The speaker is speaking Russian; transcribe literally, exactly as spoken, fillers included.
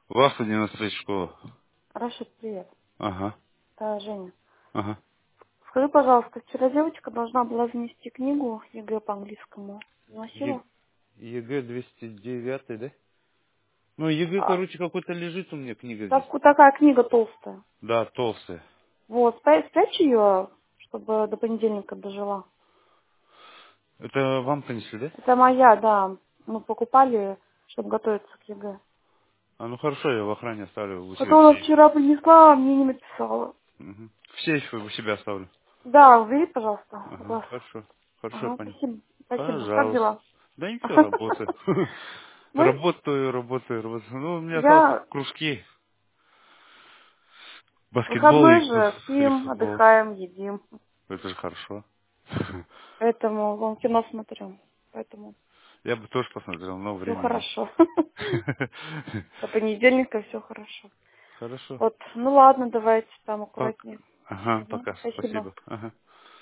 Вас одиннадцать школа. Рашид, привет. Ага, Это Женя. ага. Скажи, пожалуйста, вчера девочка должна была внести книгу ЕГЭ по английскому. Е- Вносила? ЕГЭ двести девять, да? Ну, ЕГЭ, А, короче, какой-то лежит у меня книга здесь. так, такая книга толстая. Да, толстая. Вот, спря- спрячь ее, чтобы до понедельника дожила. Это вам принесли, да? Это моя, да. Мы покупали, чтобы готовиться к ЕГЭ. А, ну хорошо, я в охране оставлю у Это себя в она сейфе. вчера принесла, а мне не написала. Мгм. В сейфе у себя оставлю. Да, убери, пожалуйста, Ага, пожалуйста. хорошо. Хорошо, Ага, понял. спасибо. Спасибо. Как Пожалуйста. дела? Да не все, работаю. Мы? Работаю, работаю, работаю. Ну, у меня осталось Я кружки. Баскетбол и, выходной фу- же и спим, футбол. отдыхаем, едим. Это же хорошо. Поэтому вон кино смотрю. Поэтому Я бы тоже посмотрел, но все времени хорошо. До понедельника все хорошо. Хорошо. Вот, ну ладно, давайте там Пак. аккуратнее. Ага, Мгм, пока. спасибо. Спасибо. Ага.